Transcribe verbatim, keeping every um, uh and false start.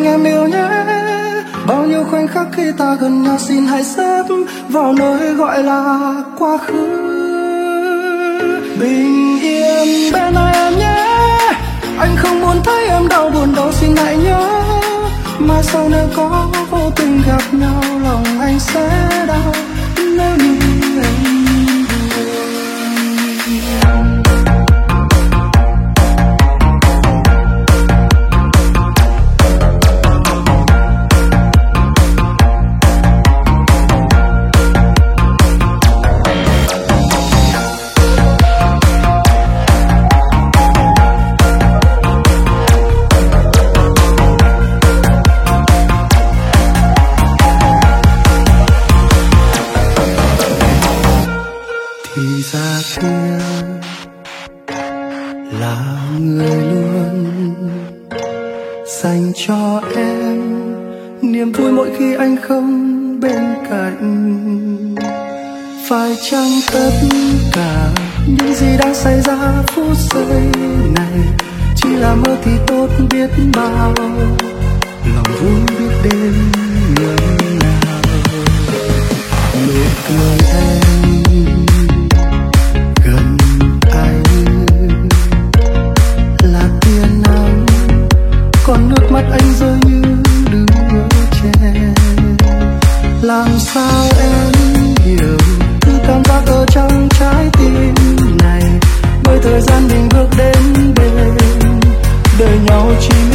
anh em yêu nhé. Bao nhiêu khoảnh khắc khi ta gần nhau, xin hãy xếp vào nơi gọi là quá khứ. Bình yên bên ai em nhé, anh không muốn thấy em đau buồn đâu, xin hãy nhớ. Mai sau nếu có vô tình gặp nhau, lòng anh sẽ đau nếu như em buồn. Thì ra kia là người luôn dành cho em niềm vui mỗi khi anh không bên cạnh. Phải chăng tất cả những gì đang xảy ra phút giây này chỉ là mơ thì tốt biết bao, lòng vui biết đến nhường nào. Nụ cười em gần anh là tia nắng, còn nước mắt anh rơi như đứa trẻ. Làm sao em hiểu thứ cảm giác ở trong trái tim này, bởi thời gian mình bước đến bên đời nhau chỉ